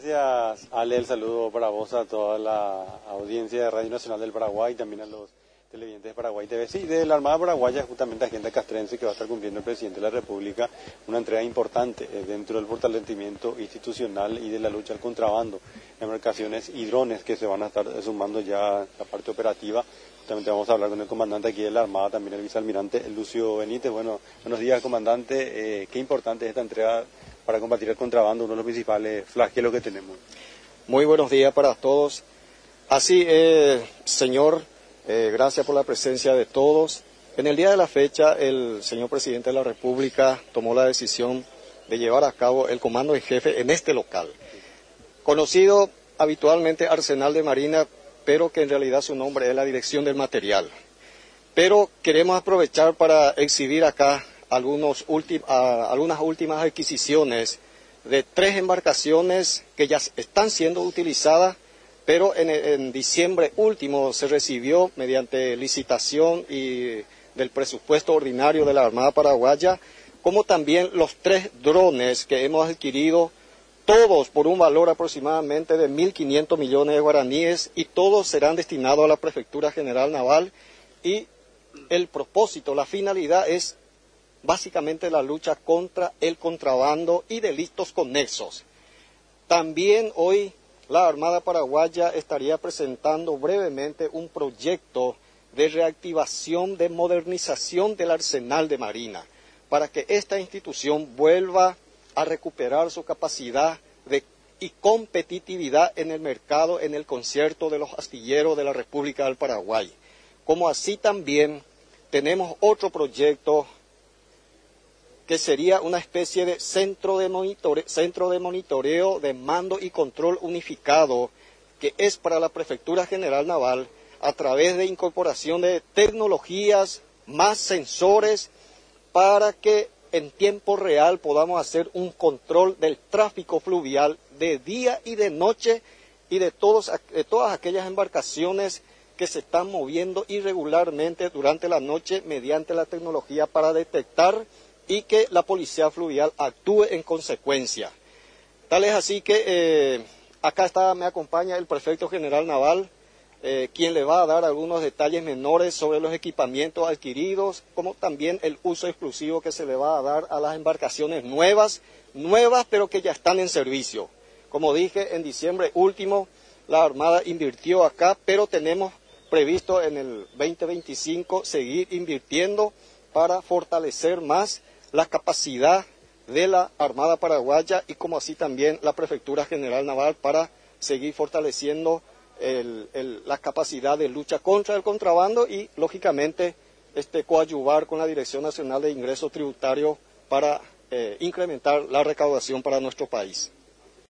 Gracias, Ale. El saludo para vos, a toda la audiencia de Radio Nacional del Paraguay, también a los televidentes de Paraguay TV. Sí, de la Armada Paraguaya, justamente agenda castrense que va a estar cumpliendo el presidente de la República, una entrega importante dentro del fortalecimiento institucional y de la lucha al contrabando, embarcaciones y drones que se van a estar sumando ya a la parte operativa. Justamente vamos a hablar con el comandante aquí de la Armada, también el vicealmirante Lucio Benítez. Bueno, buenos días, comandante. Qué importante es esta entrega para combatir el contrabando, uno de los principales flagelos que tenemos. Muy buenos días para todos. Así es, señor, gracias por la presencia de todos. En el día de la fecha, el señor presidente de la República tomó la decisión de llevar a cabo el comando en jefe en este local, conocido habitualmente Arsenal de Marina, pero que en realidad su nombre es la Dirección del Material. Pero queremos aprovechar para exhibir acá algunas últimas adquisiciones de 3 embarcaciones que ya están siendo utilizadas, pero en diciembre último se recibió mediante licitación y del presupuesto ordinario de la Armada Paraguaya, como también los 3 drones que hemos adquirido, todos por un valor aproximadamente de 1.500 millones de guaraníes, y todos serán destinados a la Prefectura General Naval, y el propósito, la finalidad es básicamente la lucha contra el contrabando y delitos conexos. También hoy la Armada Paraguaya estaría presentando brevemente un proyecto de reactivación, de modernización del Arsenal de Marina, para que esta institución vuelva a recuperar su capacidad y competitividad en el mercado, en el concierto de los astilleros de la República del Paraguay. Como así también tenemos otro proyecto que sería una especie de centro de monitoreo, de mando y control unificado, que es para la Prefectura General Naval, a través de incorporación de tecnologías, más sensores, para que en tiempo real podamos hacer un control del tráfico fluvial de día y de noche, y de todas aquellas embarcaciones que se están moviendo irregularmente durante la noche mediante la tecnología, para detectar y que la policía fluvial actúe en consecuencia. Tal es así que acá me acompaña el prefecto general naval, quien le va a dar algunos detalles menores sobre los equipamientos adquiridos, como también el uso exclusivo que se le va a dar a las embarcaciones nuevas pero que ya están en servicio. Como dije, en diciembre último la Armada invirtió acá, pero tenemos previsto en el 2025 seguir invirtiendo para fortalecer más la capacidad de la Armada Paraguaya, y como así también la Prefectura General Naval, para seguir fortaleciendo la capacidad de lucha contra el contrabando y, lógicamente, coadyuvar con la Dirección Nacional de Ingresos Tributarios para incrementar la recaudación para nuestro país.